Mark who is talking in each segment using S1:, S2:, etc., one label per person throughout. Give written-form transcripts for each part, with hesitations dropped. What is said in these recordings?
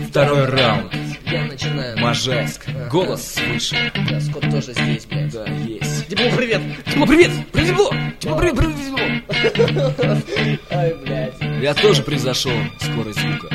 S1: Второй раунд.
S2: Я начинаю.
S1: Можайск. Голос свыше.
S2: Да, Скотт тоже здесь, блядь.
S1: Да, есть.
S2: Дипло, привет!
S1: Дипло, привет! Привет, Дипло! Дипло, привет, привет, Дипло!
S2: Ай, блядь.
S1: Я тоже превзошел скорость звука.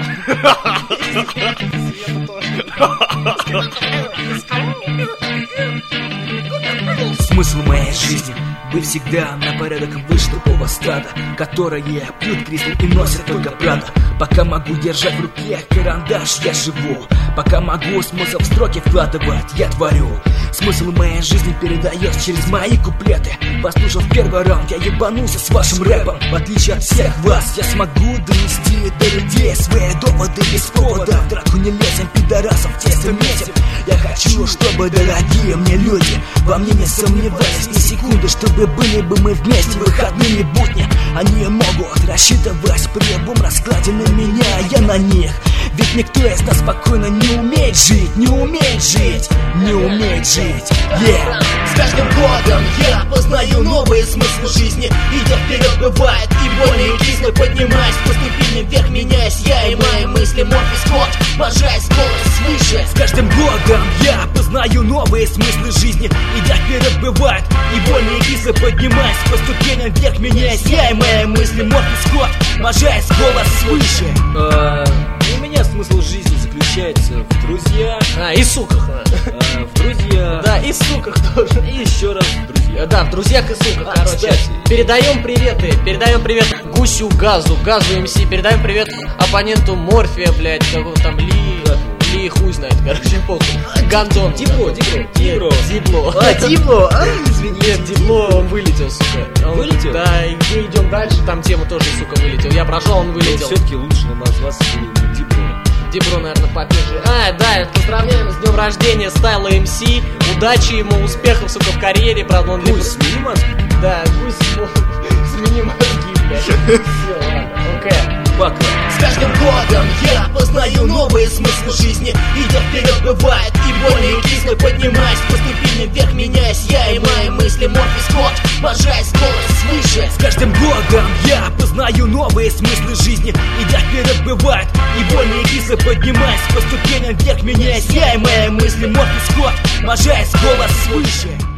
S1: Смысл моей жизни быть всегда на порядок выше другого стада, которые пьют кристалл и носят только Прада. Пока могу держать в руке карандаш, я живу. Пока могу смысл в строки вкладывать, я творю. Смысл моей жизни передается через мои куплеты. Послушав первый раунд, я ебанулся с вашим рэпом. В отличие от всех вас, я смогу донести до людей свои доводы без повода. В драку не лезем, пидорасов тесто месяц. Я хочу, чтобы дорогие мне люди во мне не сомневались ни секунды, чтобы были бы мы вместе в выходные будни. Они могут рассчитывать при любом раскладе на меня, я на них. Ведь никто из нас спокойно не умеет жить, не умеет жить, не умеет жить. Yeah.
S2: С каждым годом я познаю новые смыслы жизни. Идя вперед бывает и больно, и кисло. Поднимаясь по ступеням вверх, меняюсь я и мои мысли. Морфий Скотт, можайск, голос свыше.
S1: С каждым годом я познаю новые смыслы жизни. Идя вперед бывает и больно, и кисло. Поднимаясь по ступеням вверх, меняюсь я и мои мысли. Морфий Скотт, можайск, голос свыше. У меня смысл жизни заключается в друзьях.
S2: И суках.
S1: В друзья.
S2: Да, и суках тоже.
S1: И еще раз в друзья.
S2: Да, в друзьях и суках, короче.
S1: Кстати.
S2: Передаем привет Гусю Газу, Газу МС. Передаем привет оппоненту Морфия, блядь, какого там Ли, хуй знает, короче, похуй. Гандон.
S1: Дипло.
S2: Дипло.
S1: Дипло. Извини.
S2: Нет, Дипло, он вылетел, сука.
S1: Вылетел?
S2: Да, и мы идем дальше, там тема тоже, сука, вылетел. Я прошел, он вылетел.
S1: Все-таки лучше назваться Дипло.
S2: Дипло, наверное, попиже. Да, поздравляем с днем рождения Стайла МС. Удачи ему, успехов, сука, в карьере, правда, он
S1: Гусь, смени мозги.
S2: Да, гусь, смени мозги, блядь. Все, ладно, окей.
S1: Пока.
S2: С каждым годом я познаю новые смыслы жизни. Идя вперед бывает и больно, и кисло. Поднимаясь по ступеням вверх, меняюсь я и мои мысли. Морфий Скотт, можайск, голос свыше.
S1: С каждым годом я познаю новые смыслы жизни. Идя вперед бывает и больно, и кисло. Поднимаясь по ступеням вверх, меняюсь я и мои мысли. Морфий Скотт, можайск, голос свыше.